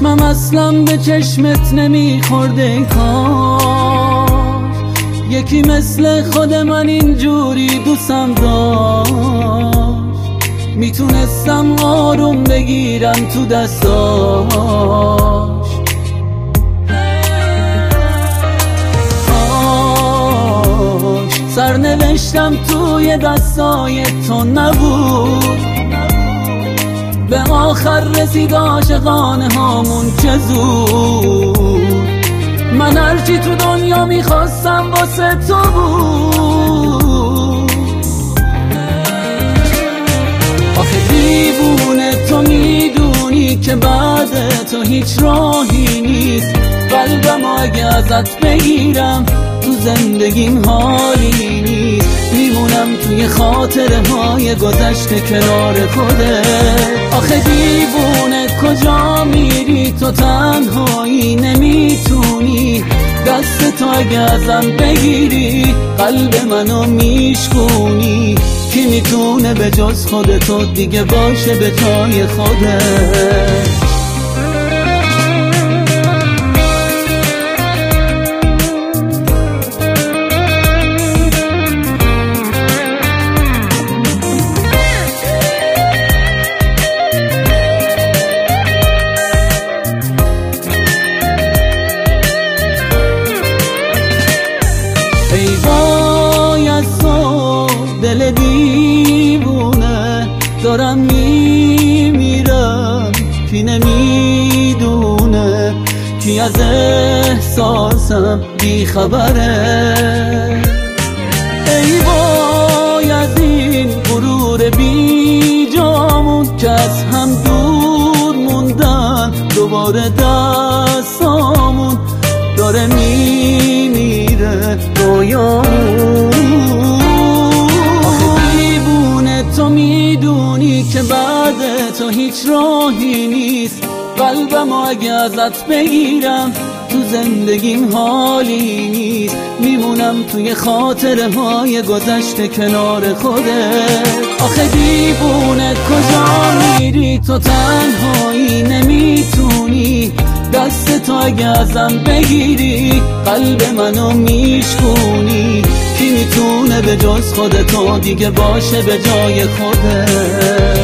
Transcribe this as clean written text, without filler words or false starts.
چشمم اصلا به چشمت نمیخورده، کاش یکی مثل خود من اینجوری دوستم داشت، میتونستم آروم بگیرم تو دستاش. کاش سرنوشتم توی دستای تو نبود، به آخر رسید عاشقانه هامون چه زود. من هرچی تو دنیا میخواستم واسه تو بود. آخه دیوونه تو میدونی که بعد تو هیچ راهی نیست، قلبم اگه ازت بگیرم تو زندگیم حالی نیست، میمونم توی خاطره های گذشته کنار خودت. آخه دیوونه کجا میری تو تنهایی نمیتونی، دست تو اگه ازم بگیری قلب منو میشکونی، کی میتونه به جز خودتو دیگه باشه به جای خودت. ای وای از تو دل دیوونه، دارم میمیرم کی نمیدونه، کی از احساسم بیخبره. ای وای از این غرور بی جامون که از هم دور موندن، دوباره دستامون داره میمیره رویامون. آخه دیوونه تو میدونی که بعد تو هیچ راهی نیست، قلبم اگه ازت بگیرم تو زندگیم حالی نیست، میمونم توی خاطره های گذشته کنار خودت. آخه دیوونه کجا میری تو تنهایی نمیتونی، دست تو اگه ازم بگیری قلب منو میشکونی، کی میتونه به جز خودتو دیگه باشه به جای خودت.